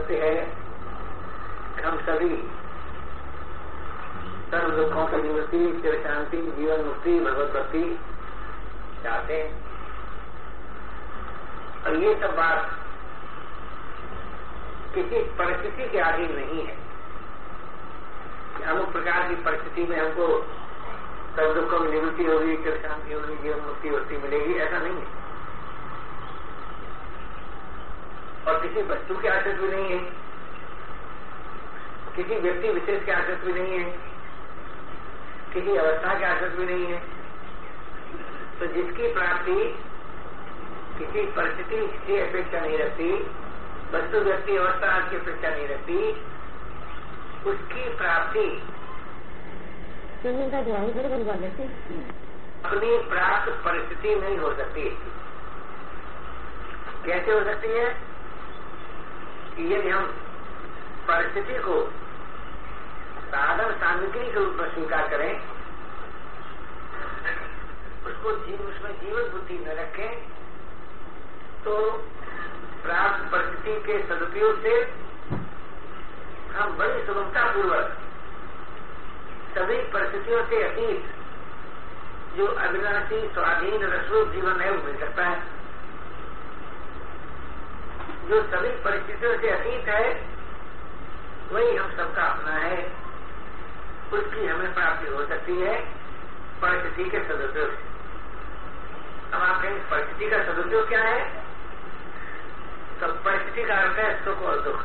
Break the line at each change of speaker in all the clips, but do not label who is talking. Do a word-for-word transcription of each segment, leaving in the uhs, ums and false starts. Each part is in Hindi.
सत्य है, हम सभी सर्व दुखों की निवृत्ति, चिर शांति, जीवन मुक्ति, भगवत भक्ति चाहते हैं। और ये सब बात किसी परिस्थिति के अधीन नहीं है कि अमुक प्रकार की परिस्थिति में हमको सर्व दुखों की निवृत्ति होगी, चिर शांति होगी, जीवन मुक्ति भक्ति मिलेगी, ऐसा नहीं है। और किसी वस्तु के आश्रित भी नहीं है, किसी व्यक्ति विशेष के आश्रित भी नहीं है, किसी अवस्था के आश्रित भी नहीं है। तो जिसकी प्राप्ति किसी परिस्थिति की अपेक्षा नहीं रखती, वस्तु व्यक्ति अवस्था की अपेक्षा नहीं रखती, उसकी प्राप्ति अपनी प्राप्त परिस्थिति नहीं हो सकती। कैसे हो सकती है कि यदि हम परिस्थिति को साधन सामग्री के रूप में स्वीकार करें, उसको जीव उसमें जीवन बुद्धि न रखें, तो प्राप्त परिस्थिति के सदुपयोग से हम बड़ी सुगमता पूर्वक सभी परिस्थितियों से अतीत जो अविनाशी स्वाधीन रसरूप जीवन है वो मिल सकता है। जो सभी परिस्थितियों से अतीत है वही हम सबका अपना है, उसकी हमें प्राप्ति हो सकती है परिस्थिति के सदुपयोग से। अब आप कहेंगे परिस्थिति का सदुपयोग क्या है? तो परिस्थिति का अर्थ है सुख और दुख।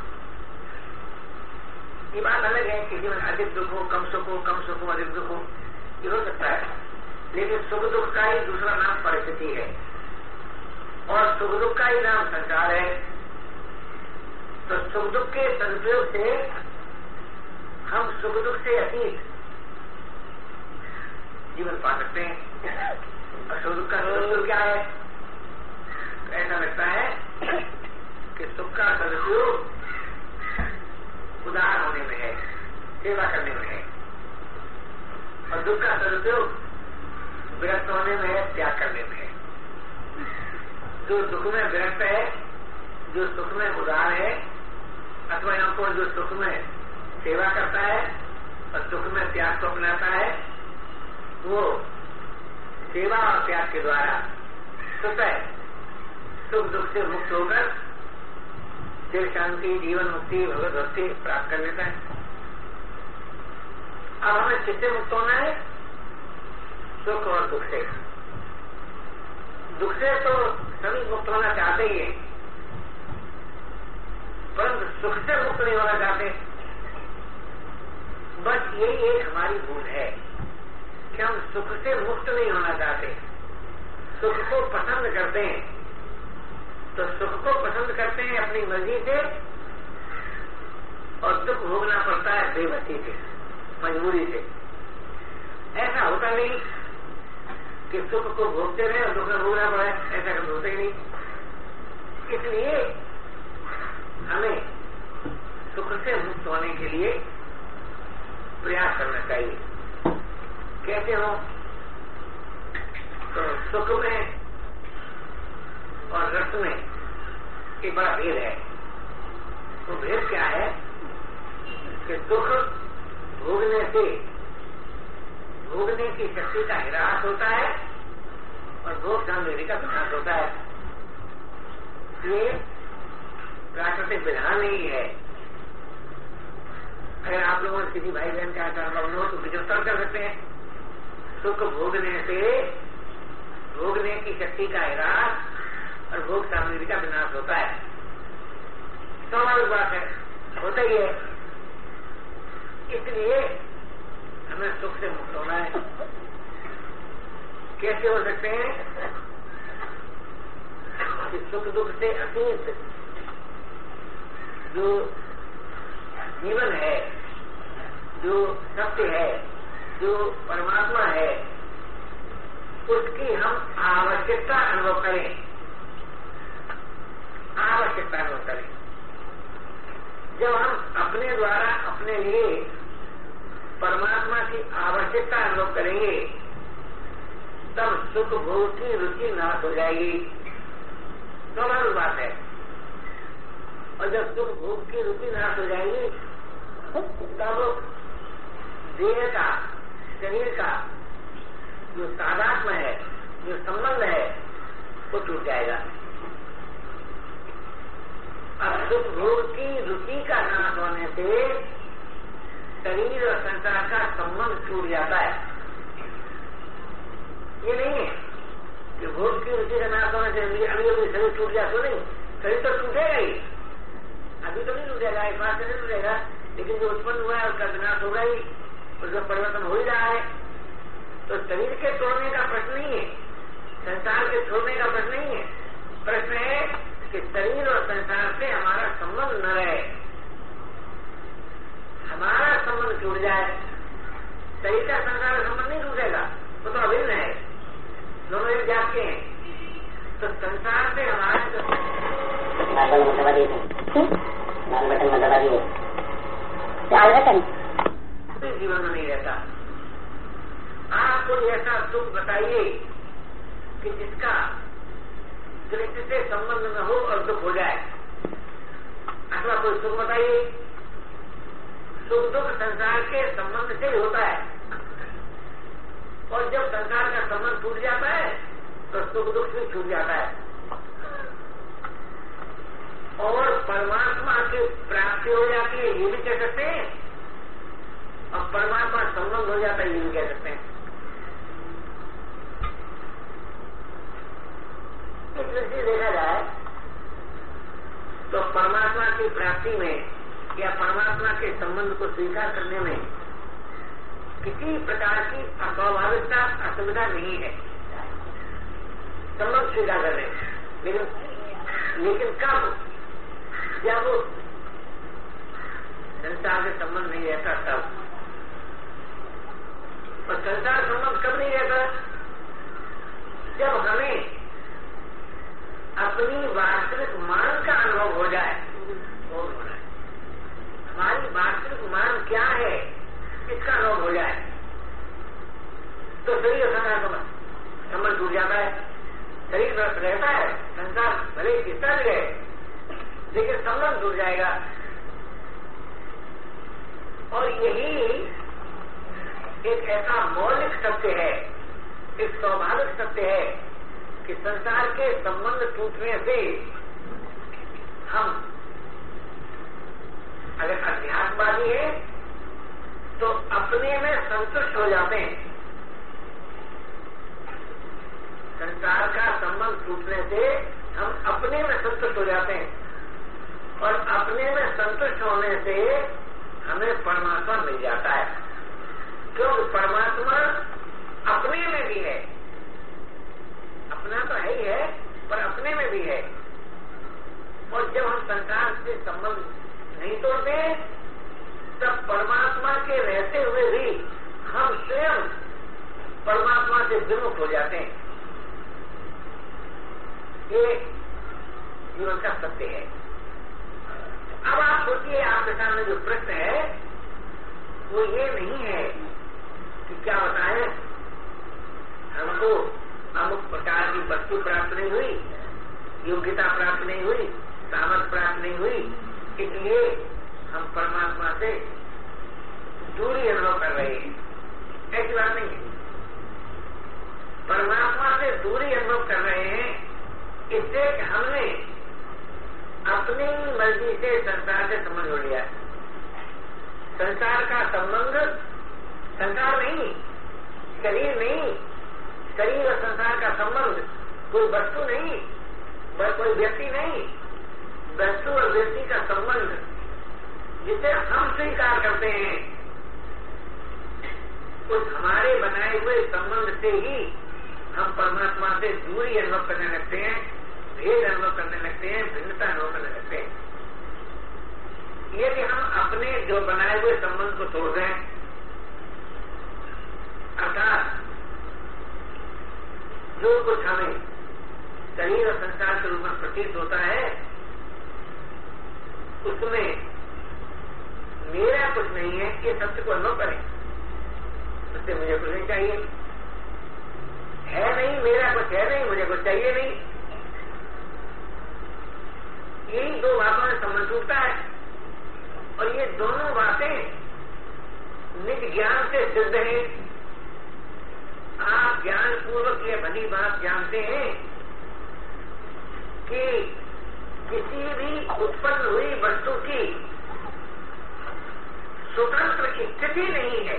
ये बात अलग है कि जीवन अधिक दुख हो, कम सुख हो, कम सुख हो, अधिक दुख हो, ये हो सकता है। लेकिन सुख दुख का ही दूसरा नाम परिस्थिति है और सुख दुख का ही नाम संसार है। तो सुख दुख के सदुपयोग से हम सुख दुख से अतीत जीवन पा सकते हैं। और सुख दुख का सदुपयोग क्या है? तो ऐसा लगता है कि सुख का सदुपयोग उदार होने में है, सेवा करने में है, और दुख का सदुपयोग विरक्त होने में है, त्याग करने में है। जो दुख में विरक्त है, जो सुख में उदार है, अथवा हमको जो सुख में सेवा करता है और सुख में त्याग को अपनाता है, वो सेवा और त्याग के द्वारा स्वतः सुख दुख से मुक्त होकर चिर शांति, जीवन मुक्ति, भगवत भक्ति प्राप्त कर लेता है। अब हमें किससे मुक्त होना है? सुख और दुख से। दुख से तो सभी मुक्त होना चाहते ही हैं, परंतु सुख से मुक्त नहीं होना चाहते। बस यही एक हमारी भूल है कि हम सुख से मुक्त नहीं होना चाहते, सुख को पसंद करते हैं। तो सुख को पसंद करते हैं अपनी मर्जी से और दुख भोगना पड़ता है बेबसी से, मजबूरी से। ऐसा होता नहीं कि सुख को भोगते रहे और दुख में भोगना पड़े, ऐसा कभी होता ही नहीं। इसलिए हमें सुख से मुक्त होने के लिए प्रयास करना चाहिए। कैसे हो? तो सुख में और रस में एक बड़ा भेद है। तो भेद क्या है कि दुख भोगने से भोगने की शक्ति का ह्रास होता है और भोग सामग्री का विनाश होता है। ये प्राकृतिक विधान नहीं है। अगर आप लोगों ने किसी भाई बहन का अनुभव हो तो विचोत्तर कर सकते हैं। सुख भोगने से भोगने की शक्ति का ह्रास और भोग सामग्री का विनाश होता है। स्वाभाविक बात है, होता ही है। इसलिए हमें सुख से मुक्त होना है। कैसे हो सकते हैं? कि सुख दुख से अतीत जो जीवन है, जो सत्य है, जो परमात्मा है, उसकी हम आवश्यकता अनुभव करें। आवश्यकता अनुभव करें। जब हम अपने द्वारा अपने लिए परमात्मा की आवश्यकता अनुभव करेंगे, तब सुख भोग की रुचि नाश हो जाएगी। स्वाभाविक बात है। और जब सुख भोग की रुचि नाश हो जाएगी तब देह का, शरीर का जो तादात्म्य है, जो संबंध है, वो टूट जाएगा। अब सुख भोग की रुचि का नाश होने से शरीर और संसार का संबंध टूट जाता है। ये नहीं है कि भोग की रुचि का नाश होने से अभी अभी शरीर टूट जाए, तो नहीं, शरीर तो टूटेगा ही, अभी तो नहीं टूटेगा, इस बात से नहीं टूटेगा, लेकिन जो उत्पन्न हुआ है उसका विनाश होगा ही, उसका परिवर्तन हो ही रहा है। तो शरीर के तोड़ने का प्रश्न नहीं है, संसार के छोड़ने का प्रश्न नहीं है, प्रश्न है कि शरीर और संसार से हमारा संबंध न रहे, हमारा संबंध टूट जाए। शरीर का संसार संबंध नहीं टूटेगा, वो तो अभिन्न है, दोनों एक जात के हैं। तो संसार से हमारा जीवन में नहीं रहता। आप कोई ऐसा सुख बताइए कि जिसका दृष्टि से संबंध न हो और दुख हो जाए, अथवा कोई सुख बताइए, सुख दुख संसार के संबंध से ही होता है, और जब संसार का संबंध टूट जाता है तो सुख दुख भी छूट जाता है, और परमात्मा की प्राप्ति हो जाती है, ये भी कह सकते हैं, और परमात्मा संबंध हो जाता है, ये भी कह सकते हैं। इस दृष्टि देखा जाए तो परमात्मा की प्राप्ति में या परमात्मा के संबंध को स्वीकार करने में किसी प्रकार की अस्वाभाविकता, असुविधा नहीं है, संबंध स्वीकार करने में। लेकिन लेकिन कब, जब संसार से संबंध नहीं रहता तब। और संसार संबंध कब नहीं रहता? जब हमें अपनी वास्तविक मान का अनुभव हो जाए, वो होना है। हमारी वास्तविक मान क्या है इसका अनुभव हो जाए तो शरीर संसार संबंध संबंध टूट जाता है। शरीर रहता है, संसार भले कितना भी रहे, लेकिन संबंध टूट जाएगा। और यही एक ऐसा मौलिक सत्य है, एक स्वाभाविक सत्य है कि संसार के संबंध टूटने से हम अगर अध्यात्मवादी है तो अपने में संतुष्ट हो जाते हैं। संसार का संबंध टूटने से हम अपने में संतुष्ट हो जाते हैं, और अपने में संतुष्ट होने से हमें परमात्मा मिल जाता है, क्योंकि परमात्मा अपने में भी है, अपना तो है ही है पर अपने में भी है। और जब हम संसार से संबंध नहीं तोड़ते तब परमात्मा के रहते हुए भी हम स्वयं परमात्मा से विमुख हो जाते हैं। ये जीवन का सत्य है। अब आप सोचिए, आपके सामने जो प्रश्न है वो ये नहीं है कि क्या बताएं, हमको अमुक प्रकार की वस्तु प्राप्त नहीं हुई, योग्यता प्राप्त नहीं हुई, सामर्थ प्राप्त नहीं हुई, इसलिए हम परमात्मा से दूरी अनुभव कर रहे हैं। ऐसी बात नहीं है। परमात्मा से दूरी अनुभव कर रहे हैं इससे हमने अपनी मर्जी से संसार से संबंध हो लिया। संसार का संबंध संसार नहीं, शरीर नहीं, शरीर और संसार का संबंध कोई वस्तु नहीं, कोई व्यक्ति नहीं, वस्तु और व्यक्ति का संबंध जिसे हम स्वीकार करते हैं, उस हमारे बनाए हुए संबंध से ही हम परमात्मा से दूरी अनुभव करने लगते हैं, भेद अनुभव करने लगते हैं, भिन्नता अनुभव करने लगते हैं। यदि हम अपने जो बनाए हुए संबंध को तोड़ दें, अर्थात जो कुछ हमें शरीर और संसार के रूप में प्रतीत होता है उसमें मेरा कुछ नहीं है, ये सत्य को अनुभव करें, उससे मुझे कुछ नहीं चाहिए, है नहीं, मेरा कुछ है नहीं, मुझे कुछ चाहिए नहीं, यही दो बातों में संबंध टूटता है। और ये दोनों बातें निज ज्ञान से सिद्ध है। आप ज्ञान पूर्वक ये भली बात जानते हैं कि किसी भी उत्पन्न हुई वस्तु की स्वतंत्र स्थिति नहीं है।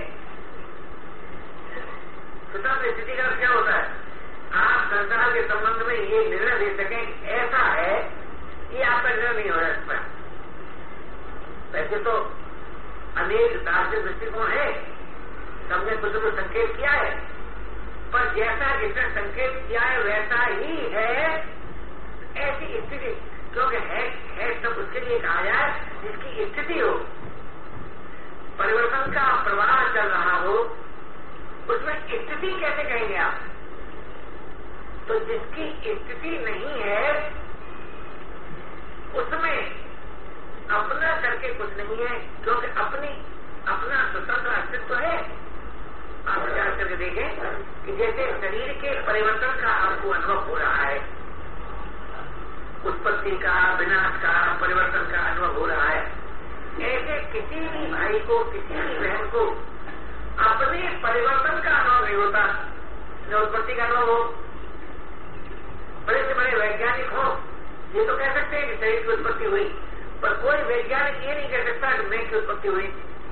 स्वतंत्र स्थिति का क्या होता है? आप संसार के संबंध में ये निर्णय दे सकें ऐसा है, ये आपका निर्णय नहीं हो रहा इस पर। वैसे तो अनेक दार्शनिक दृष्टिकोण है, सबने कुछ कुछ संकेत किया है, पर जैसा जिसने संकेत किया है वैसा ही है ऐसी स्थिति। क्योंकि है, है सब उसके लिए कहा जाए जिसकी स्थिति हो, परिवर्तन का प्रवाह चल रहा हो, उसमें स्थिति कैसे कहेंगे आप? तो जिसकी स्थिति नहीं है उसमें अपना करके कुछ नहीं है, क्योंकि अपनी अपना स्वतंत्र अस्तित्व है। आप विचार करके देखें कि जैसे शरीर के परिवर्तन का आपको अनुभव हो रहा है, उत्पत्ति का, विनाश का, परिवर्तन का अनुभव हो रहा है, ऐसे किसी भी भाई को, किसी भी बहन को अपने परिवर्तन का अनुभव नहीं होता। जो उत्पत्ति का अनुभव हो, बड़े से बड़े वैज्ञानिक हो, ये तो कह सकते हैं कि शरीर की उत्पत्ति हुई, पर कोई वैज्ञानिक ये नहीं कह सकता कि मैं की उत्पत्ति हुई।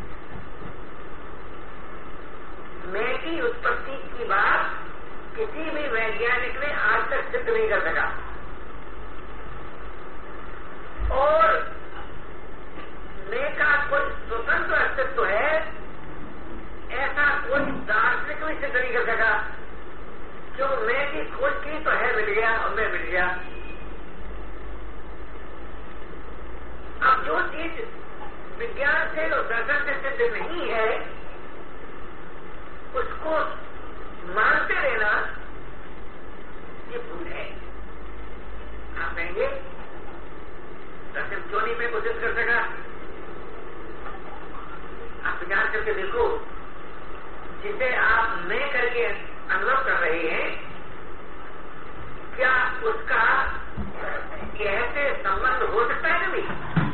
मैं की उत्पत्ति की बात किसी भी वैज्ञानिक ने आज तक सिद्ध नहीं कर सका। और मैं का कोई स्वतंत्र अस्तित्व है ऐसा कोई दार्शनिक भी सिद्ध नहीं कर सका। क्यों? मैं की खोज की तो है, मिल गया और मैं मिल गया। अब जो चीज विज्ञान से और दर्शन से सिद्ध नहीं है उसको मानते रहना ये भूल है। आप कहेंगे दर्शन क्यों नहीं मैं कोशिश कर सका? आप विचार करके देखो, जिसे आप मैं करके अनुभव कर रहे हैं, क्या उसका कैसे संबंध हो सकता है कभी?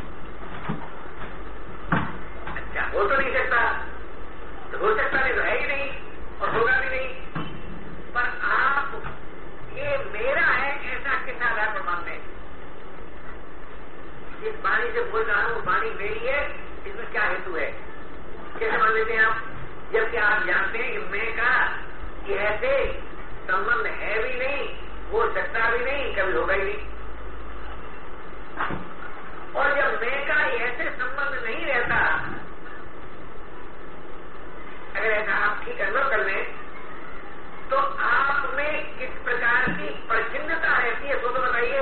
अच्छा, हो तो नहीं सकता, तो हो सकता नहीं तो है ही नहीं और होगा भी नहीं। पर आप ये मेरा है ऐसा किस आधार पर मानते हैं? जिस वाणी से बोल रहा हूं वो वाणी मेरी है, इसमें क्या हेतु है? कैसे मान लेते हैं आप? जबकि आप जानते हैं कि मैं का ऐसे संबंध है भी नहीं, हो सकता भी नहीं, कभी होगा ही नहीं। और जब मैं का ऐसे संबंध नहीं रहता, अगर ऐसा आप ठीक अनुभव कर लें, तो आप में किस प्रकार की प्रचिन्नता रहती है, सो तो बताइए।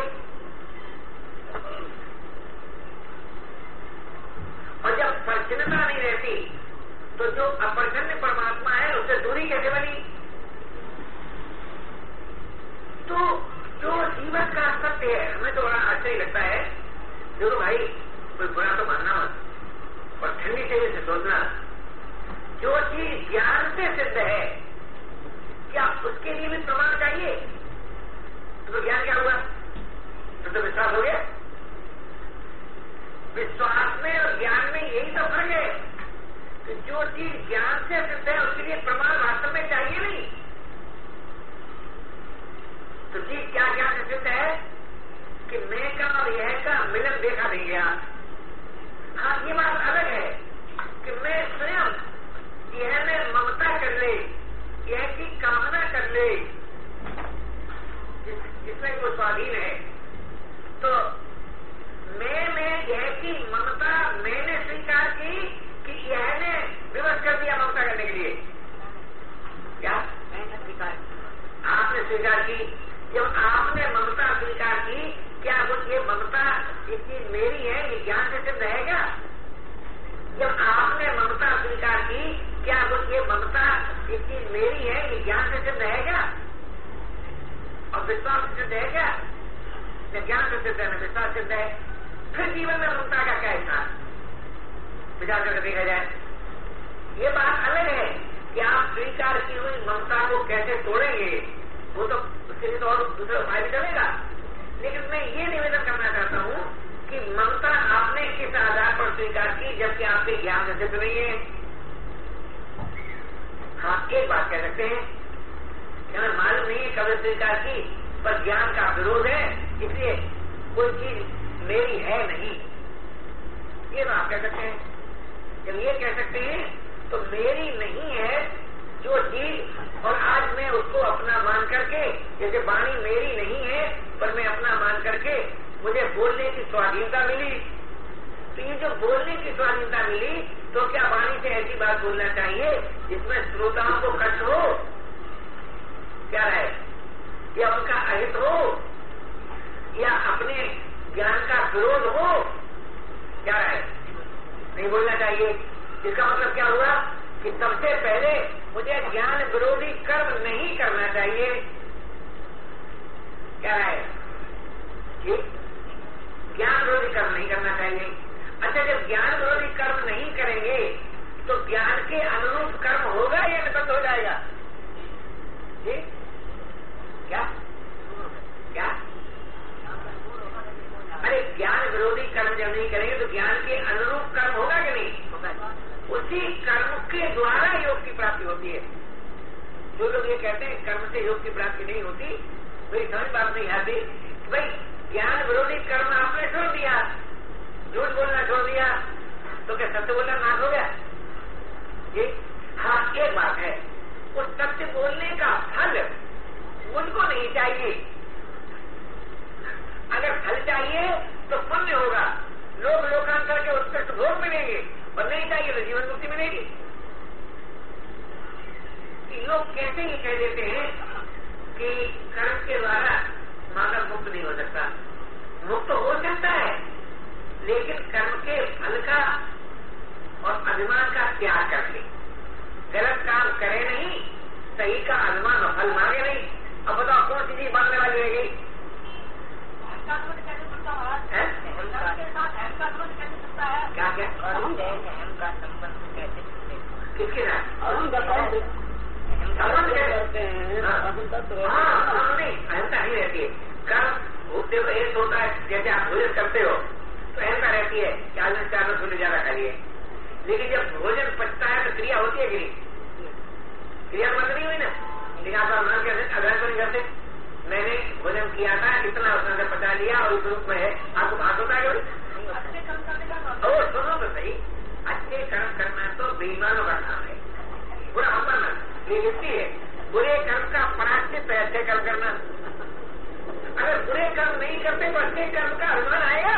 और जब प्रचिन्नता नहीं रहती तो जो अप्रचन्न परमात्मा है उससे दूरी कैसे बनी? तो जो जीवन का सत्य है, हमें तो बड़ा आश्चर्य लगता है। देखो भाई, कोई बुरा तो मानना मत और ठंडी तेजी से सोचना, जो चीज ज्ञान से सिद्ध है क्या उसके लिए भी प्रमाण चाहिए? तो ज्ञान क्या हुआ? तो, तो विश्वास हो गया। विश्वास में और ज्ञान में यही तो फर्क है कि जो चीज ज्ञान से सिद्ध है उसके लिए प्रमाण वास्तव में चाहिए नहीं। तो चीज क्या ज्ञान से सिद्ध है कि मैं का और यह का मिलन देखा नहीं गया। हाँ, ये बात अलग है कि मैं स्वयं यह में ममता कर ले, यह की कामना कर ले, जिस, जिसमें वो स्वाधीन है। तो मैं में यह की ममता मैंने स्वीकार की कि यह ने विवश कर दिया ममता करने के लिए। क्या मैंने स्वीकार? आपने स्वीकार की। जब आपने ममता स्वीकार की, क्या वो ये ममता ये चीज मेरी है, ये ज्ञान से सिद्ध है क्या? जब आपने ममता स्वीकार की, क्या वो ये ममता ये चीज मेरी है, ये ज्ञान से सिद्ध है क्या? और विश्वास से सिद्ध है क्या? न ज्ञान से सिद्ध है न विश्वास सिद्ध है। फिर जीवन में ममता का क्या हिस्सा? विचार करके देखा जाए, ये बात अलग है कि आप स्वीकार की हुई ममता को कैसे तोड़ेंगे, वो तो उसके लिए तो और दूसरा उपाय भी चलेगा। लेकिन मैं ये निवेदन करना चाहता हूं कि ममता आपने किस आधार पर स्वीकार की जबकि आपके ज्ञान से सिद्ध नहीं है। हाँ, एक बात कह सकते हैं कि हमें मालूम नहीं है कब स्वीकार की, पर ज्ञान का विरोध है, इसलिए कोई चीज मेरी है नहीं, ये बात कह सकते हैं। जब ये कह सकते हैं तो मेरी नहीं है जो चीज, और आज मैं उसको अपना मान करके, जैसे वाणी मेरी नहीं है पर मैं अपना मान करके मुझे बोलने की स्वाधीनता मिली, तो ये जो बोलने की स्वाधीनता मिली, तो क्या वाणी से ऐसी बात बोलना चाहिए जिसमें श्रोताओं को कष्ट हो, क्या है, या उनका अहित हो, या अपने ज्ञान का विरोध हो, क्या है, नहीं बोलना चाहिए। इसका मतलब क्या हुआ कि सबसे पहले मुझे ज्ञान विरोधी कर्म नहीं करना चाहिए, क्या है, ज्ञान विरोधी कर्म नहीं करना चाहिए। अच्छा, जब ज्ञान विरोधी कर्म नहीं करेंगे तो ज्ञान के अनुरूप कर्म होगा या निबद्ध हो जाएगा? जी क्या क्या अरे ज्ञान विरोधी कर्म जब नहीं करेंगे तो ज्ञान के अनुरूप कर्म होगा कि नहीं? उसी कर्म के द्वारा योग की प्राप्ति होती है। जो लोग ये कहते हैं कर्म से योग की प्राप्ति नहीं होती, मेरी समझ बात नहीं आती। भाई ज्ञान विरोधी कर्म आपने छोड़ दिया, झूठ बोलना छोड़ दिया, तो क्या सत्य बोलना नाश हो गया? ये हाँ, एक बात है, उस सत्य बोलने का फल मुझको नहीं चाहिए। अगर फल चाहिए तो पुण्य होगा, लोग लोकांतर के उत्कृष्ट भोग मिलेंगे, और नहीं चाहिए तो जीवन मुक्ति मिलेगी। लोग कैसे ही कह देते हैं कि कर्म के द्वारा मानव मुक्त नहीं हो सकता। मुक्त हो सकता है, लेकिन कर्म के फल का और अभिमान का त्याग कर ले, गलत काम करे नहीं, सही का अभिमान और फल मांगे नहीं। अब बताओ कौन सी चीज मांगने वाली रह गई? क्या क्या किसके साथ अहंता नहीं रहती है। कर्म भूखते हुए एक होता है, जैसे आप भोजन करते हो तो अहंता रहती है, चार दिन चार दिन ज्यादा खाइए, लेकिन जब भोजन पचता है तो क्रिया होती है कि नहीं? क्रिया बंद नहीं हुई ना, लेकिन आप मान के अगर नहीं करते, मैंने भोजन किया था, इतना उसने अंदर पचा लिया और इस रूप में है, आपको भाग होता है? ओ सुनो तो सही, अच्छे कर्म करना तो बेईमानों का काम है, बुरा हम करना निवृत्ति है। बुरे कर्म का प्रायश्चित है अच्छे कर्म करना। अगर बुरे कर्म नहीं करते तो अच्छे कर्म का अभिमान आएगा?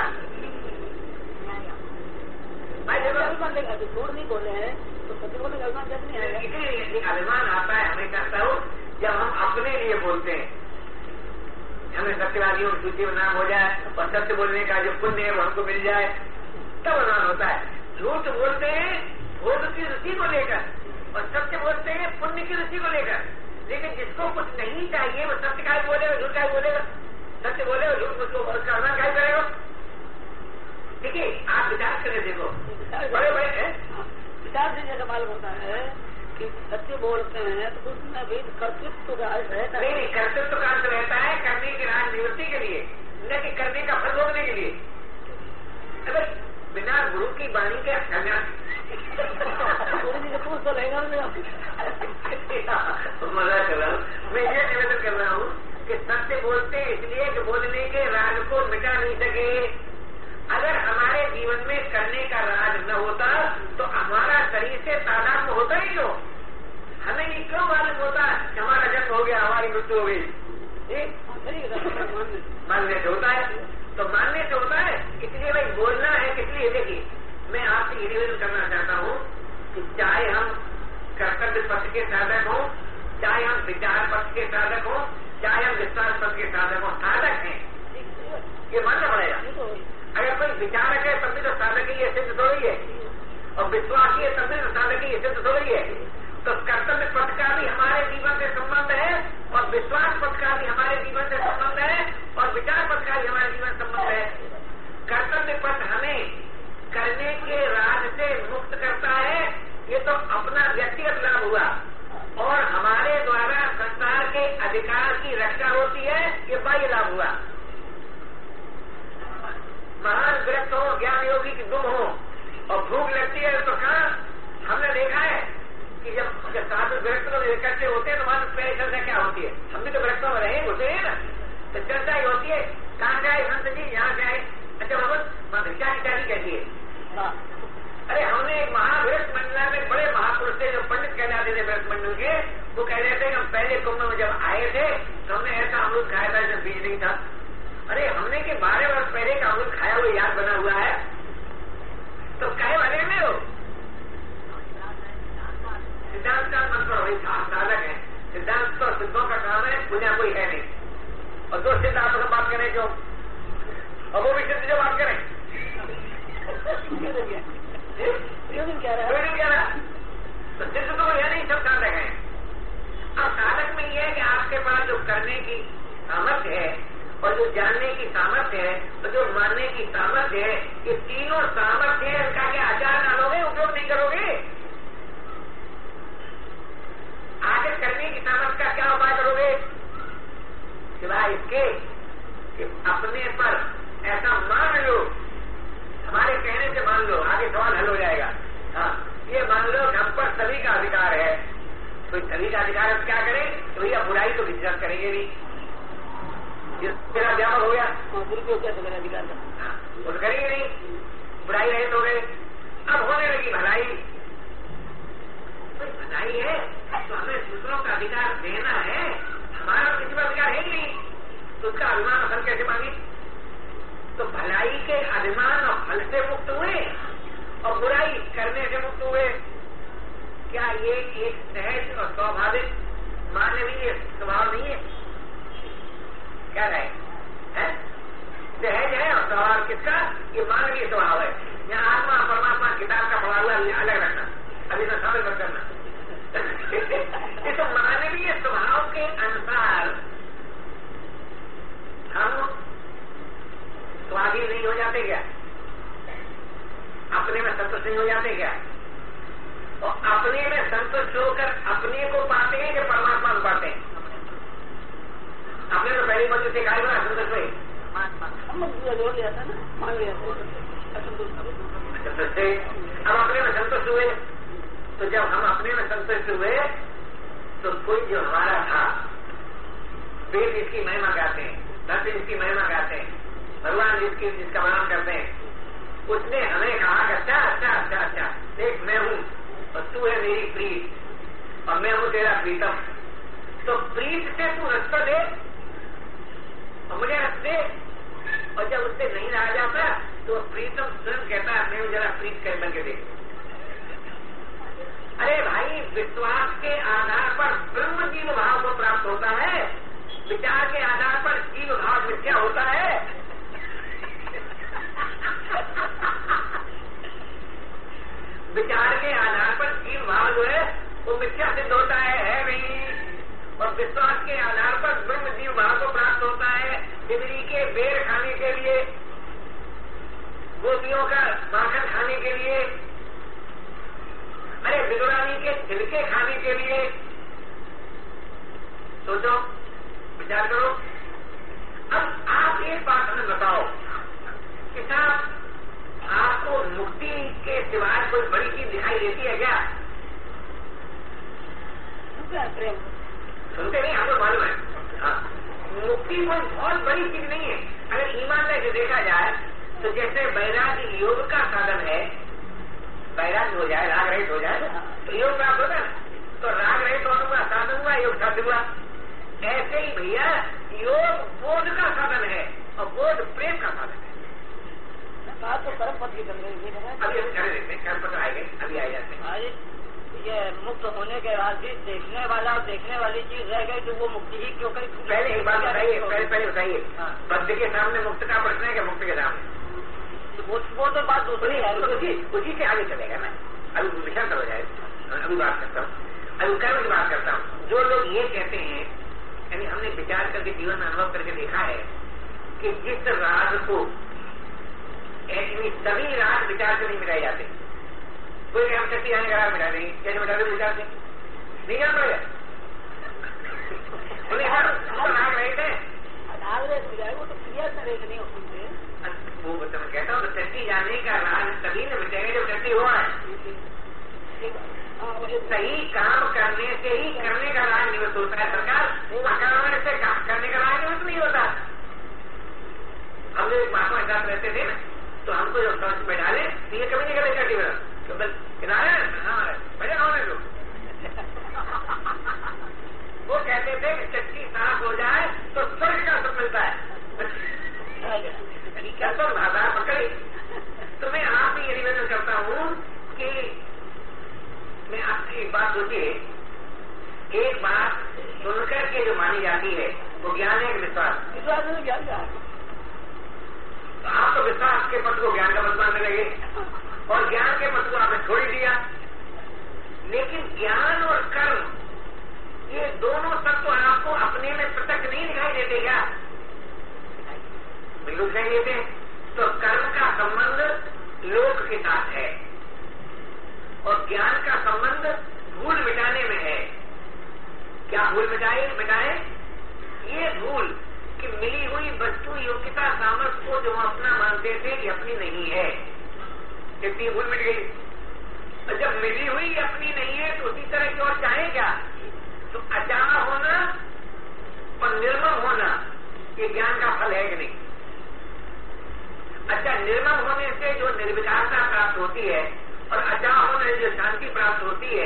भाई देखो, झूठ नहीं बोले हैं तो सत्य बोलने का अभिमान कैसे नहीं आएगा? इसीलिए अभिमान आता है, हमें कहता हूँ जब हम अपने लिए बोलते हैं, हमें सत्यवादियों की सूची में नाम हो जाए और सत्य बोलने का जो पुण्य है वो हमको मिल जाए, तब अभिमान होता है। झूठ बोलते हैं भोग की रुचि को लेकर और सत्य बोलते हैं पुण्य की रुचि को लेकर, लेकिन जिसको कुछ नहीं चाहिए वो सत्य का बोलेगा, झूठ का बोलेगा, सत्य बोलेगा, झूठ उसको करना क्या करेगा? ठीक है, आप विचार करके देखो, बड़े बड़े विचार से जैसा मालूम होता है कि सत्य बोलते हैं तो उसमें भी कर्तृत्व का अर्थ रहता है। नहीं, कर्तृत्व का अर्थ रहता है करने की राह निवृत्ति के लिए, न कि करने का फल भोगने के लिए। अगर बिना गुरु की वाणी के गुरु जी को पूछ तो रहेगा मजा कर रहा हूँ मैं, ये निवेदन कर रहा हूँ कि सत्य बोलते हैं इसलिए कि बोलने के राज को मिटा नहीं सके। अगर हमारे जीवन में करने का राज न होता तो हमारा शरीर से तादात्म्य होता ही क्यों? हमें ये क्यों मालूम होता कि हमारा जन्म हो गया, हमारी मृत्यु हो गई? मानने से होता है, तो मानने से होता है, इसलिए भाई बोलना है किस लिए? देखिए, मैं आपसे ये निवेदन करना चाहता हूँ कि चाहे हम कर्तव्य पथ के साधक हों, चाहे हम विचार पथ के साधक हों, चाहे हम विश्वास पथ के साधक हों, साधक हैं, ये मानना पड़ेगा। अगर कोई विचारक है तब भी तो साधक ही है, सिद्ध थोड़ी है, और विश्वासी है तब भी तो साधक ही है, सिद्ध थोड़ी है। तो कर्तव्य पथ का भी हमारे जीवन से संबंध है, और विश्वास पथ का भी हमारे जीवन से संबंध है, और विचार पथ का भी हमारे जीवन संबंध है। कर्तव्य पथ हमें करने के राज से मुक्त करता है, ये तो अपना व्यक्तिगत लाभ हुआ, और हमारे द्वारा संसार के अधिकार की रक्षा होती है, ये बाह्य लाभ हुआ। महान विरक्त हो, ज्ञान योगी की गुम हो, और भूख लगती है तो कहाँ हमने देखा है कि जब जब साधु विरक्त लोग इकट्ठे होते हैं तो वहां पहले चर्चा क्या होती है? हम भी तो विरक्तों में रहे होते हैं ना, तो चर्चा ही होती है कहाँ जाए संत जी, यहाँ जाए। अच्छा भगवत वहां भिक्षा की चाली कहती है। अरे हमने एक महाविरक्त मंडला में बड़े महापुरुष थे जो पंडित कहलाते थे विरक्त मंडल के, वो कह रहे थे कि हम पहले कुंभ में जब आए थे तो हमने ऐसा अमृत खाया था जब बीज नहीं था। अरे हमने के बारह वर्ष पहले का अमृत खाया हुआ याद बना हुआ है, तो कहे वाले में हो सिद्धांत का मंत्र वही साधक है। सिद्धांत तो सिद्धों का काम है, दुनिया कोई है नहीं। और दो सिद्धांतों से बात करें जो, और वो भी सिद्ध जो बात करें क्या रहा, तो सिद्ध तो है नहीं, सब साधक है। अब साधक में यह है कि आपके पास जो करने की सामर्थ्य है और जो जानने की सामर्थ्य है और जो मानने की सामर्थ्य है, ये तीनों सामर्थ्य है, इसका क्या आचार डालोगे, उपयोग नहीं करोगे? आगे करने की सामर्थ्य का क्या उपाय करोगे सिवाय इसके कि अपने पर ऐसा मान लो, हमारे कहने से मान लो, आगे सवाल हल हो जाएगा। हाँ, ये मान लो हम पर सभी का अधिकार है। कोई सभी का अधिकार है तो क्या करें? तो भैया बुराई तो विचार करेंगे भी, मेरा व्यापार हो गया, दुरुपयोग कैसे करें अधिकार का? हाँ, वो तो करेंगे नहीं, बुराई रहित हो गए। अब होने लगी भलाई, कोई भलाई है तो हमें दूसरों का अधिकार देना है, हमारा किसी का अधिकार है ही नहीं, तो उसका अभिमान फल कैसे मांगे? तो भलाई के अभिमान और फल से मुक्त हुए और बुराई करने से मुक्त हुए। क्या ये एक सहज और स्वाभाविक मानवीय स्वभाव नहीं है? क्या रहे है? सहज है और स्वभाव किसका? ये मानवीय स्वभाव है। यहाँ आत्मा परमात्मा किताब का पढ़ा हुआ अलग रखना, अभी तो शामिल मत करना। ये तो मानवीय स्वभाव के अनुसार हम स्वाधीन नहीं हो जाते क्या? अपने में संतुष्ट नहीं हो जाते क्या? और अपने में संतुष्ट होकर अपने को पाते हैं कि परमात्मा को पाते हैं? अपने तो पहली बार से कहा ना संतुष्ट हुए, अब अपने में संतुष्ट हुए, तो जब हम अपने में संतुष्ट हुए तो कोई जो हमारा था, वेद इसकी महिमा गाते हैं, दर्शन इसकी महिमा गाते हैं, भगवान जिसकी जिसका वर्णन करते हैं, उसने हमें कहा कि अच्छा अच्छा अच्छा अच्छा देख मैं हूँ और तू है मेरी प्रीत और मैं हूँ तेरा प्रीतम, तो प्रीत से तू रस दे और मुझे रस दे। और जब उससे नहीं रहा जाता तो प्रीतम स्वयं कहता है मैं जरा प्रीत कर बन के देख। अरे भाई, विश्वास के आधार पर ब्रह्म जीव भाव को प्राप्त होता है, विचार के आधार पर जीव भाव मिथ्या होता है। विचार के आधार पर जीव भाव जो है वो मिथ्या सिद्ध होता है, है नहीं। और विश्वास के आधार पर ब्रह्म जीव भाव को प्राप्त होता है। डिबरी के बेर खाने के लिए, गोपियों का माखन खाने के लिए, अरे बिगुरानी के छिलके खाने के लिए। सोचो, विचार करो। अब आप एक बात हमें बताओ कि साहब आपको मुक्ति के सिवाय कोई बड़ी चीज दिखाई देती है क्या? सुनते नहीं, हमको मालूम है। हाँ, मुक्ति कोई बहुत बड़ी चीज नहीं है। अगर ईमानदारी से देखा जाए तो जैसे वैराग्य योग का साधन है, वैराग्य हो जाए, राग रहित हो जाए तो योग प्राप्त होगा ना, तो राग रहित होने का साधन हुआ, योग साध्य हुआ। ऐसे ही भैया योग बोध का साधन है और बोध प्रेम का साधन है।
बात तो कर्म पद की कर रही है,
अभी हम कर देते हैं, कर्म पद आएंगे, अभी आ जाते हैं।
ये मुक्त होने के बाद भी देखने वाला और देखने वाली चीज रह गई तो वो मुक्ति ही क्यों करी?
पहले एक बात बताइए, पहले पहले बताइए, बद्ध के सामने मुक्त का प्रश्न है कि मुक्त के सामने?
वो, वो तो बात दूसरी है,
उसी उसी से आगे चलेगा ना। अभी विषांतर हो जाए, अभी बात करता हूँ, अभी कर्म की बात करता हूँ। जो लोग ये कहते हैं, यानी हमने विचार करके जीवन में अनुभव करके देखा है कि जिस राग को, सभी राग विचार से नहीं मिटाए जाते। कोई हम शक्ति आने का राग मिटा देंगे, कैसे मिटा देंगे विचार से? नहीं जान पाएगा। राग रहे थे,
राग रहे हो जाए वो तो क्रिया करेगा नहीं,
वो मैं कहता हूँ तो चट्टी जाने का राज तभी न मिटेगा जब चट्टी हो है। सही काम करने से ही करने का राज निवृत्त होता है। सरकार अकारण से करने का राज निवृत्त नहीं होता। हम लोग एक महात्मा के साथ रहते थे ना, तो हमको जब समझ में डाले तो ये कभी नहीं करे चट्टी बना मजा होने दो। वो कहते थे कि चट्टी साफ हो जाए तो स्वर्ग का सुख मिलता है। तो भाषा पकड़ी। तो मैं आपसे ये निवेदन करता हूँ कि मैं आपसे एक बात सोचिए, एक बात सुनकर के जो मानी जाती है वो ज्ञान है कि विश्वास?
विश्वास है, ज्ञान का।
तो आप तो विश्वास के पद को ज्ञान का पद मानने लगे और ज्ञान के पद को आपने छोड़ ही दिया। लेकिन ज्ञान और कर्म ये दोनों तत्व आपको अपने में पृथक नहीं दिखाई देते क्या? बिल्कुल दिखाई देते। तो कर्म का संबंध लोक के साथ है और ज्ञान का संबंध भूल मिटाने में है। क्या भूल मिटाए मिटाए ये भूल कि मिली हुई वस्तु योग्यता सामर्थ्य को जो हम अपना मानते थे कि अपनी नहीं है, इतनी भूल मिट गई। और जब मिली हुई अपनी नहीं है तो उसी तरह की और चाहे क्या? तो अचार होना और निर्मम होना ये ज्ञान का फल है कि नहीं? अच्छा, निर्मम होने से जो निर्विकारता प्राप्त होती है और अचार होने से जो शांति प्राप्त होती है,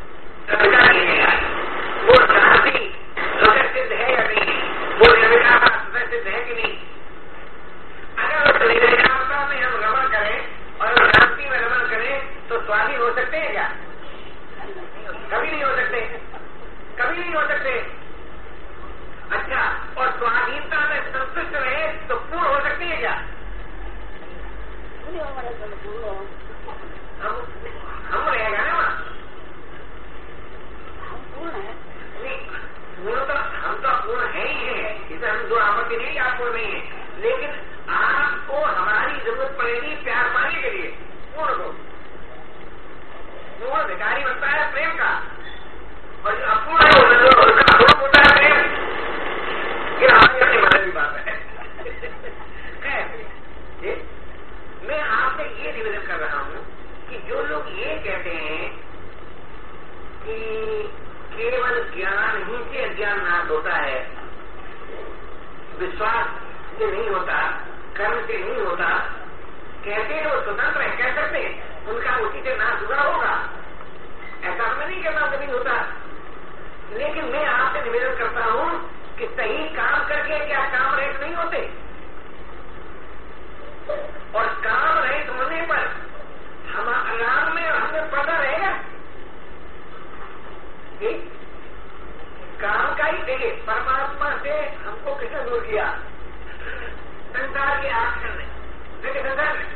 वो शांति स्वतः सिद्ध है या नहीं? वो निर्विकारता स्वतः सिद्ध है कि नहीं? अगर उस निर्विकारता में हम रमण करें और शांति में रमण करें तो स्वाधीन हो सकते हैं क्या? कभी नहीं हो सकते, कभी नहीं हो सकते। अच्छा, और स्वाधीनता में संतुष्ट रहे तो पूर्ण हो सकती है क्या? हम हम रहेगा ना वहाँ,
हम पूर्ण है।
पूर्ण तो हम तो पूर्ण है ही है, इसे हम दो आपत्ति नहीं आप पूर्ण नहीं है। लेकिन आपको हमारी जरूरत पड़ेगी प्यार पाने के लिए पूर्ण को। पूर्ण भिखारी बनता है प्रेम का और जो अपूर्ण है उसका अपूर्ण होता है प्रेम। ये हमारी अपनी मदद की बात है। मैं आपसे ये निवेदन कर रहा हूं कि जो लोग ये कहते हैं कि केवल ज्ञान ही से अज्ञान नाश होता है, विश्वास से नहीं होता, कर्म से नहीं होता, कहते हैं वो स्वतंत्र है, कह सकते हैं उनका उसी से नाश हुआ होगा। ऐसा मैं नहीं कहता कभी होता। लेकिन मैं आपसे निवेदन करता हूं कि सही काम करके क्या काम रहित नहीं होते? और काम रहित होने पर हम आराम में हमें पर्दा रहेगा। काम का ही देखिए, परमात्मा से हमको किसने दूर किया? संसार के आकर्षण ने। देखिए संसार में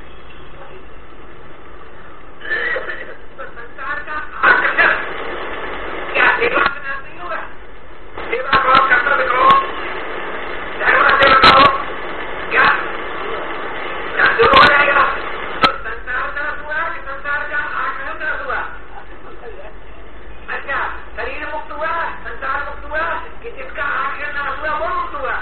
तो संसार का आकर्षण क्या सेवा का नाश नहीं होगा? सेवा करो, कर्तव्य करो, धर्म सेवा करो, क्या शुरू हो जाएगा? तो संसार का हुआ कि संसार का आकर्षण का हुआ? अच्छा, शरीर मुक्त हुआ, संसार मुक्त हुआ कि जिसका आकर्षण ना हुआ वो मुक्त हुआ?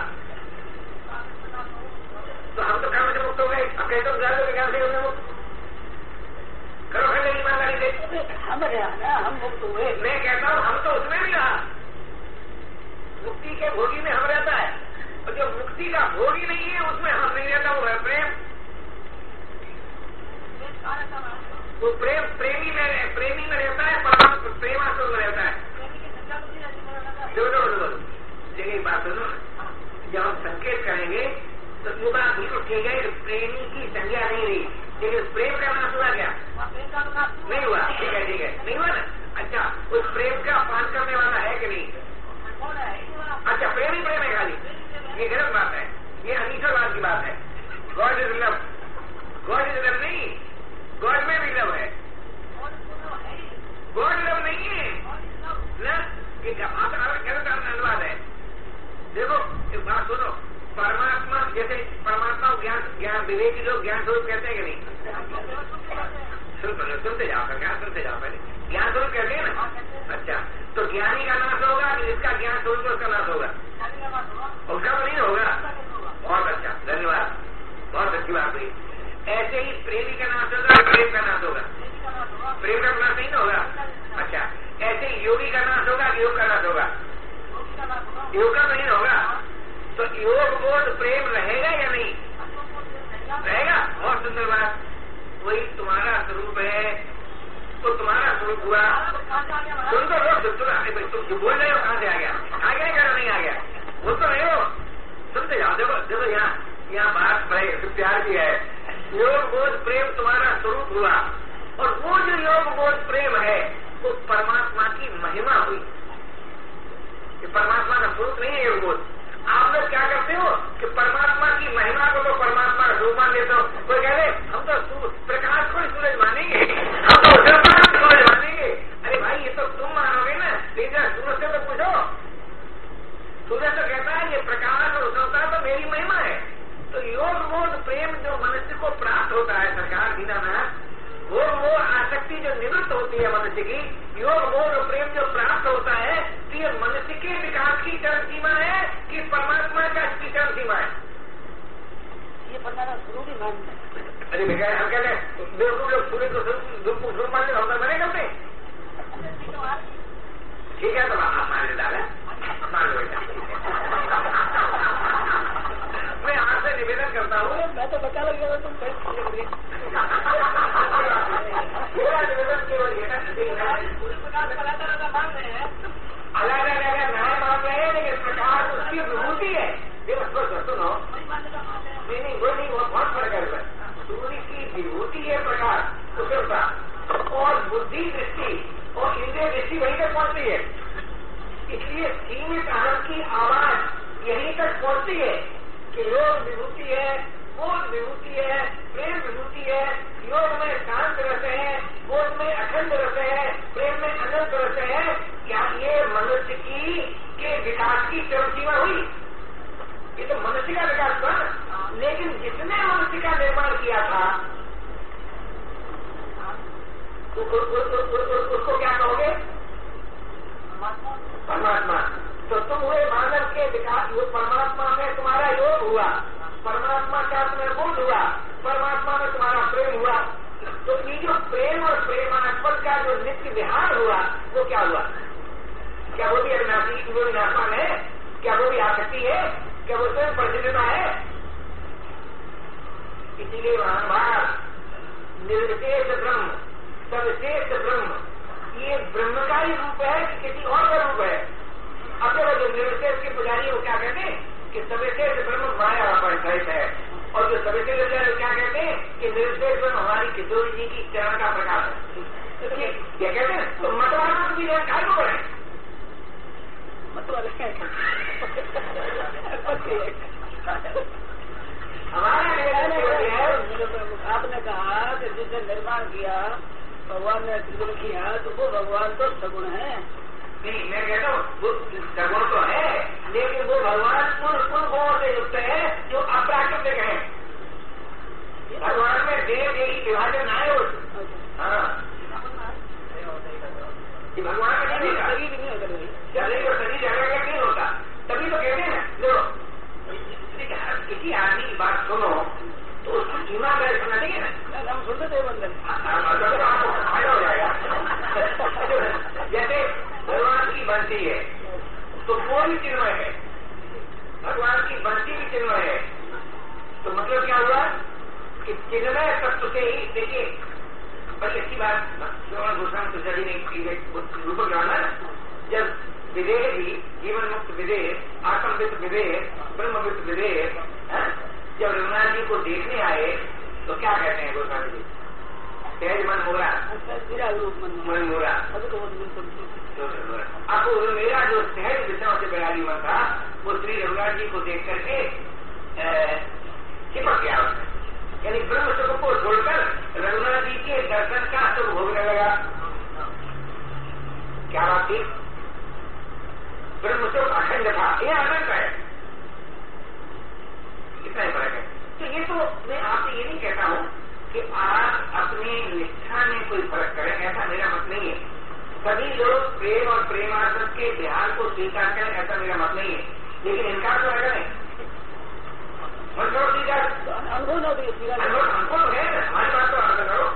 तो हम तो कर्म से मुक्त हो गए। अब कहते हो ज्ञान से मुक्त करो, खड़े ईमानदारी से
हम रहा हम मुक्त हुए।
मैं कहता हूँ हम तो उसमें भी रहा, मुक्ति के भोगी में हम रहता है और जो मुक्ति का भोगी नहीं है उसमें हम नहीं रहता। वो है प्रेम। वो प्रेम प्रेमी में प्रेमी में रहता है, परमात्मा प्रेमास्पद में रहता है। देखो देखिए बात सुनो, जब हम संकेत करेंगे तो ये बात बिल्कुल ठीक है, प्रेमी की संज्ञा नहीं रही, लेकिन प्रेम का नाश हुआ क्या? नहीं हुआ। ठीक है ठीक है, नहीं हुआ ना। अच्छा, उस प्रेम का पान करने वाला है कि नहीं? अच्छा, प्रेम ही प्रेम है खाली, ये गलत बात है, ये अनीश्वरवाद की बात है। God is love, God is love नहीं, गॉड में भी लव है। गॉड लव नहीं है ना, ये गलत अनुवाद है। देखो एक बात सुनो, परमात्मा जैसे परमात्मा को ज्ञान ज्ञान विवेकी लोग ज्ञान स्वरूप कहते हैं कि नहीं? सुनते जाओ, ज्ञान सुनते जाओ, पहले ज्ञान स्वरूप कहते हैं ना। अच्छा, तो ज्ञानी का नाश होगा कि जिसका ज्ञान स्वरूप उसका नाश होगा? उसका तो नहीं होगा। बहुत अच्छा, धन्यवाद, बहुत अच्छा। अच्छी बात हुई। ऐसे ही प्रेमी का नाश होगा, प्रेम का नाश होगा, प्रेम का नाश नहीं होगा। अच्छा, ऐसे ही योगी का नाश होगा, योग का नाश होगा, योग का नहीं होगा। तो योग बोध प्रेम रहेगा या नहीं रहेगा? बहुत सुंदर बात। वही तुम्हारा स्वरूप है, तो तुम्हारा स्वरूप हुआ। तुम तो लोग तुम तुम जो बोल रहे हो कहां से आ गया? आ गया क्या नहीं आ गया? वो तो नहीं हो, सुनते जाओ। देखो देखो यहाँ यहाँ बात बड़े प्यार की है। योग बोध प्रेम तुम्हारा स्वरूप हुआ, और वो जो योग बोध प्रेम है वो परमात्मा की महिमा हुई। ये परमात्मा का स्वरूप नहीं है योग बोध। आप लोग क्या करते हो कि परमात्मा की महिमा को तो परमात्मा का स्वरूप मान लेते हो। कोई कह रहे हम तो प्रकाश को सूरज मानेंगे, हम तो सूरज मानेंगे। अरे भाई ये तो तुम मानोगे ना, लेकिन सूरज से तो पूछो। सूरज तो कहता है ये प्रकाश और उज्ज्वलता तो मेरी महिमा है। तो योग बोध प्रेम जो मनुष्य को प्राप्त होता है सरकार दीनानाथ, वो वो आसक्ति जो निवृत्त होती है मनुष्य की, योग बोध प्रेम जो प्राप्त होता है, तो ये मनुष्य के विकास की चरम सीमा है कि परमात्मा का की चरम सीमा है?
ये परमात्मा स्वरूप ही मानते हैं।
अरे भैया हम कहते हैं बिल्कुल लोग सूर्य को स्वरूप मान ले, होता बने करते। ठीक है तो आप मान ले डाला, मान लो बेटा। मैं आपसे निवेदन करता हूँ,
मैं तो बता लगा तुम
मेरा निवेदन केवल ये अलग अलग न्याय मान रहे हैं, लेकिन प्रकाश उसकी विभूति है। सुनो नहीं नहीं वो नहीं, वो बहुत फर्क है। सूर्य की विभूति है प्रकाश उसका, और बुद्धि दृष्टि और इंद्रिय दृष्टि वहीं तक पहुंचती है। इसलिए सीमित अहम की आवाज यहीं तक पहुंचती है कि योग विभूति है, बोध विभूति है, प्रेम विभूति है। योग में शांत रहते हैं, बोध में अखंड रहते हैं, प्रेम में अनंत रहते हैं। क्या ये मनुष्य की के विकास की चरम सीमा हुई? ये तो मनुष्य का विकास हुआ ना। लेकिन जिसने मनुष्य का निर्माण किया था उ, उ, उ, उ, उ, उ, उसको क्या कहोगे? परमात्मा। तो तुम हुए मानव के विकास, परमात्मा में तुम्हारा योग हुआ, परमात्मा का तुम्हें बोध हुआ, परमात्मा में तुम्हारा प्रेम हुआ। तो ये जो प्रेम और प्रेमास्पद का जो नित्य विहार हुआ वो क्या हुआ? क्या वो भी अविनाशी, वो विनाशमान है? क्या वो भी आसक्ति है? क्या वो स्वयं प्रसिद्धता है? इसीलिए महाभारत निर्विशेष ब्रह्म, सर्वश्रेष्ठ ब्रह्म, ये ब्रह्म का ही रूप है कि किसी और का रूप है? अब जो निर्विशेष के पुजारी वो क्या कहते हैं कि सर्वश्रेष्ठ ब्रह्म माया परिषद है, और जो सर्वश्रेष्ठ पुजारी क्या कहते हैं कि निर्विशेष ब्रह्म हमारी किशोरी जी की चरण का प्रकाश है। तो ये कहते हैं तो मतवाला भी काय को करें?
मतवाला
हमारा
आपने कहा कि जिसने निर्माण किया भगवान ने त्रिगुण किया, तो वो भगवान तो सगुण है।
नहीं, मैं कहता हूँ वो सगुण तो है, लेकिन वो भगवान उन उन गुणों से युक्त है जो अप्राकृतिक है। भगवान में देव देही विभाजन ना है। हाँ, भगवान में नहीं होता, सभी और सभी जगह नहीं होता। तभी तो कहते हैं ना, किसी आदमी की बात सुनो तो उसकी ईमानदारी सुनना चाहिए ना।
हम सुनते थे बंधन
आपको फायदा हो जाएगा। जैसे भगवान की बंसी है तो वो भी चिन्मय है, भगवान की बंसी भी चिन्मय है। तो मतलब क्या हुआ कि चिन्मय तत्व से ही, देखिए बड़ी अच्छी बात श्रवण भूषण तुषारी ने रूप जाना, जब विदेह भी जीवन मुक्त विदेह, आत्मवित विदेह, ब्रह्मवित विदेह, जब रघुनाथ जी को देखने आए तो क्या कहते हैं गोस्वामी जी? सहज मन मोरा, मन मोरा। अब मेरा जो सहज विषयों से बैरागी मन था वो श्री रघुनाथ जी को देख करके चिपक गया उसमें, यानी ब्रह्म सुख को छोड़कर रघुनाथ जी के दर्शन का सुख भोगने लगा। क्या बात थी? ब्रह्म सुख अखंड था, यह अनंत है, इतना ही फर्क है। तो ये तो मैं आपसे ये नहीं कहता हूं कि आप अपने निष्ठा में कोई फर्क करें, ऐसा मेरा मत नहीं है। सभी लोग प्रेम और प्रेमास्पद के ध्यान को स्वीकार करें, ऐसा मेरा मत नहीं है, लेकिन इनकार तो करें। छोड़ो स्वीकार,
अनुभव न होती स्वीकार,
अनुभव हमको तो है, हमारी बात तो अर्थ करो।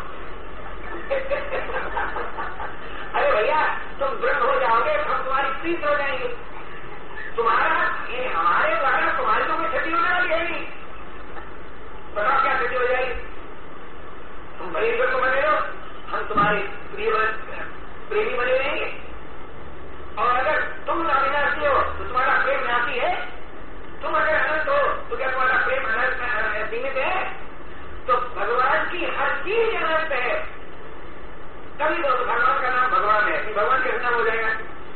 अरे भैया तुम दृढ़ हो जाओगे, हम तुम्हारी प्रीत हो जाएंगे। तुम्हारा ये हमारे द्वारा तुम्हारी तो कोई क्षति होने वाली है नहीं। बताओ क्या क्षति हो जाएगी? तुम बड़े तो बने रहो, हम तुम्हारे प्रिय प्रेमी बने रहेंगे। और अगर तुम अविनाशी हो तो तुम्हारा प्रेम नाशी है। तुम अगर अनंत हो तो क्या तुम्हारा प्रेम अनंत सीमित है? तो भगवान की हर चीज अनंत है। कभी तो भगवान का नाम भगवान है कि भगवान कैसे नाम हो जाएगा?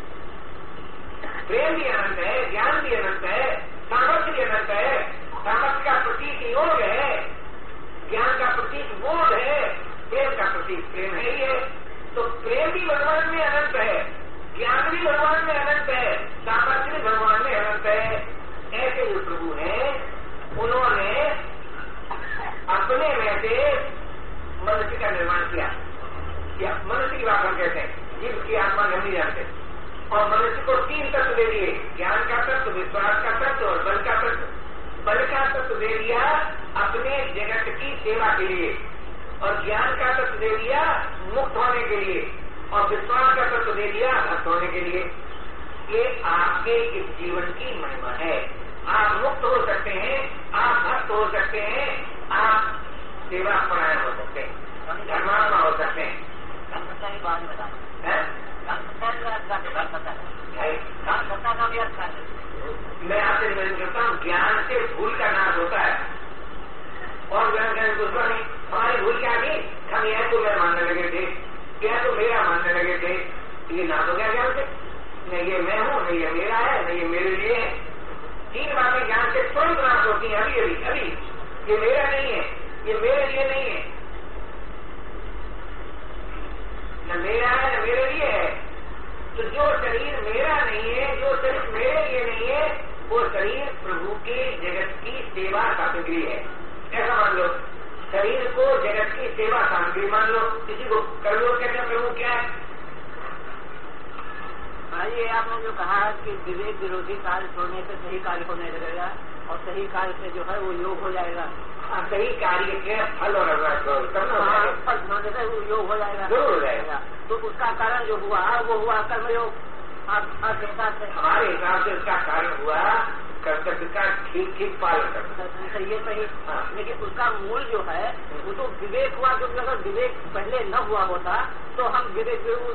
प्रेम भी अनंत है, ज्ञान भी अनंत है, सामर्थ्य भी अनंत है। सामर्थ्य का प्रतीक योग है, ज्ञान का प्रतीक बोध है, प्रेम का प्रतीक प्रेम है ही है। तो प्रेम भी भगवान में अनंत है, ज्ञान भी भगवान में अनंत है, सामर्थ्य भी भगवान में अनंत है। ऐसे जो प्रभु हैं उन्होंने अपने में से मनुष्य का निर्माण किया। या मनुष्य की बात हम कहते हैं, जीव की आत्मा हम नहीं जानते। और मनुष्य को तीन तत्व दे दिए, ज्ञान का तत्व, विश्वास का तत्व और बल का तत्व। बल का तत्व दे दिया अपने जगत की सेवा के लिए, और ज्ञान का तत्व दे दिया मुक्त होने के लिए, और विश्वास का तत्व दे दिया भक्त होने के लिए। ये आपके इस जीवन की महिमा है। आप मुक्त हो सकते हैं, आप भक्त हो सकते हैं, आप सेवा परायण हो सकते हैं, धर्मात्मा हो सकते हैं।
बात बता
मैं आपसे निवेदन करता हूँ, ज्ञान से भूल का नाश होता है और ज्ञान का कुछ नहीं। हमारी भूल क्या थी? हम यह तो मैं मानने लगे थे, यह तो मेरा मानने लगे थे। ये नाश हो गया ज्ञान से। नहीं ये मैं हूँ, नहीं ये मेरा है, नहीं ये मेरे लिए है। तीन बातें ज्ञान से तुरंत नाश होती हैं अभी अभी अभी। ये मेरा नहीं है, ये मेरे लिए नहीं है, न मेरा है न मेरे लिए है। तो जो शरीर मेरा नहीं है, जो शरीर मेरे लिए नहीं है, वो शरीर प्रभु के जगत की सेवा सामग्री है। ऐसा मान लो, शरीर को जगत की सेवा सामग्री मान लो। किसी को कर्मयोग कहते हैं, प्रभु क्या है?
ये आपने जो कहा कि विवेक विरोधी कार्य छोड़ने से सही कार्य होने लगेगा और सही कार्य से जो है वो योग हो जाएगा।
सही कार्य के फल और
फल छोड़ने से वो योग हो जाएगा,
जरूर हो जाएगा।
तो उसका कारण जो हुआ वो हुआ कर्मयोग। आपके हिसाब से,
हमारे हिसाब से उसका कारण हुआ कर्तव्य का ठीक ठीक पालन करना।
सही है, सही।
हाँ।
लेकिन उसका मूल जो है वो तो विवेक हुआ, क्योंकि अगर विवेक पहले न हुआ होता तो हम विवेक वो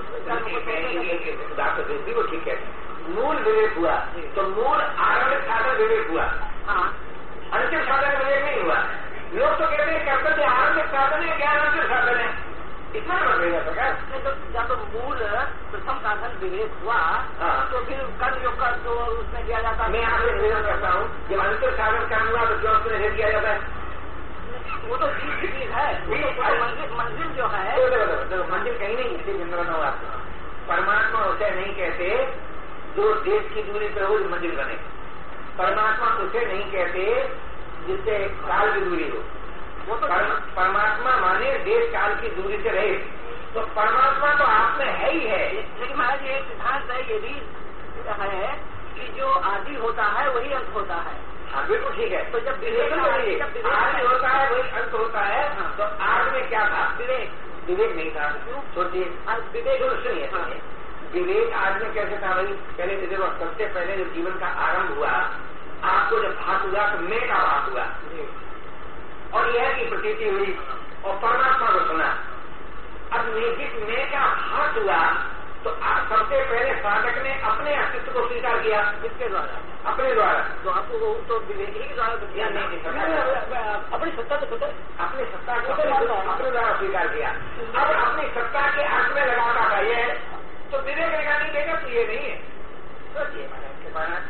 ठीक है। मूल विवेक हुआ तो मूल आरंभिक साधन विवेक हुआ।
हाँ,
अंतिम साधन विवेक नहीं हुआ। लोग तो कहते हैं कर्तव्य आरंभिक साधन है, ज्ञान अंतिम साधन है। इतना समझ रहेगा सरकार।
तो जब मूल प्रथम साधन विवेक हुआ तो फिर कर्म योग का तो उसमें दिया जाता है।
मैं आपसे निवेदन करता हूँ, जब अंतिम साधन कर्म हुआ तो क्यों उसमें निषेध किया जाता है?
वो तो चीज की चीज है, मंजिल मंजिल जो है
मंजिल कहीं नहीं। इसलिए मैं बताऊँ आपको, परमात्मा उसे नहीं कहते जो देश की दूरी पर हो मंजिल बने। परमात्मा उसे नहीं कहते जिससे काल की दूरी हो। वो तो परमात्मा माने देश काल की दूरी से रहे। तो परमात्मा तो आप में है ही है।
लेकिन महाराज ये सिद्धांत है, ये भी है कि जो आदि होता है वही अंत होता है।
हाँ बिल्कुल ठीक है।
तो जब विवेक
आदि होता है वही अंत होता है।
हाँ।
तो आदि में क्या था?
विवेक
विवेक नहीं था। क्यों? सोचिए, विवेक सुनिए। हाँ। विवेक आज में कैसे था भाई? पहले तो देखो, सबसे पहले जब जीवन का आरंभ हुआ, आपको जब भात हुआ तो मैं का भात हुआ और यह की प्रतीति हुई और परमात्मा को सुना। अब निश्चित मैं का भात हुआ तो सबसे पहले साधक ने अपने अस्तित्व को स्वीकार किया।
किसके द्वारा?
अपने द्वारा।
तो आपको वो तो विवेक ही के द्वारा तो किया नहीं, अपनी सत्ता तो पता,
अपनी सत्ता को अपने द्वारा स्वीकार किया। अब अपनी सत्ता के अर्थ में लगाता था ये, तो विवेक लगा नहीं देगा तो ये नहीं है। सोचिए के बारे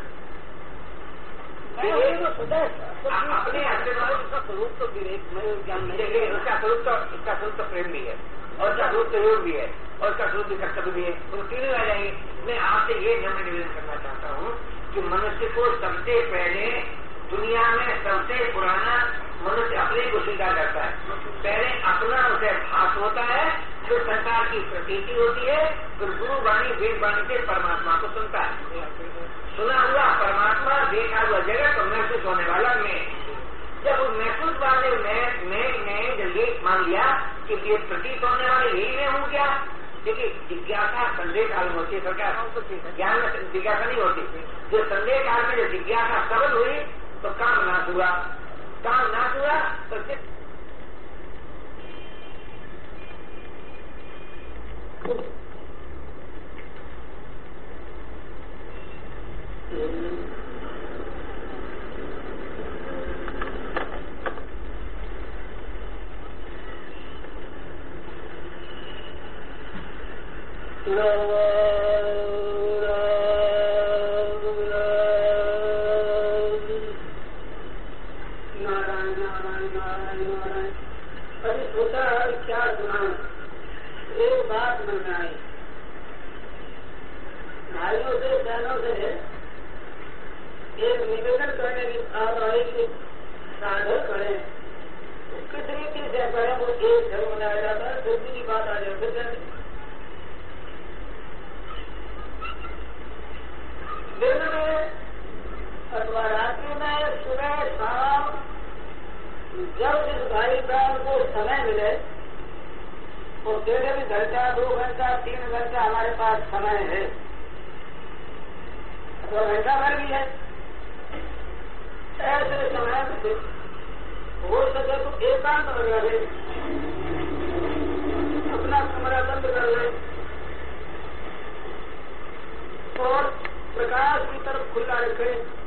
अपने
उसका स्वरूप तो विवेक में ज्ञान नहीं।
देखिए, उसका स्वरूप तो उसका स्वरूप तो प्रेम भी है और उसका स्वरूप तो योग भी है और उसका स्वरूप भी कर्तव्य भी है। वो तीनों आ जाएंगे। मैं आपसे ये नम्र निवेदन करना चाहता हूँ कि मनुष्य को सबसे पहले दुनिया में सबसे पुराना मनुष्य अपने को स्वीकार करता है। पहले अपना उसे भास होता है, फिर संसार की प्रतीति होती है, फिर गुरु वाणी वेद वाणी से परमात्मा को सुनता है। सुना हुआ परमात्मा, देखा हुआ जगत और महसूस होने वाला मैं। के लिए प्रतीत होने वाले यही मैं हूँ क्या? देखिए जिज्ञासा संदेह काल में होती है सरकार, ज्ञान में जिज्ञासा नहीं होती। जो संदेह काल में जो जिज्ञासा सरल हुई तो काम नाश हुआ, काम नाश हुआ तो फिर अपना कमरा बंद कर ले और प्रकाश की तरफ खुला रखे।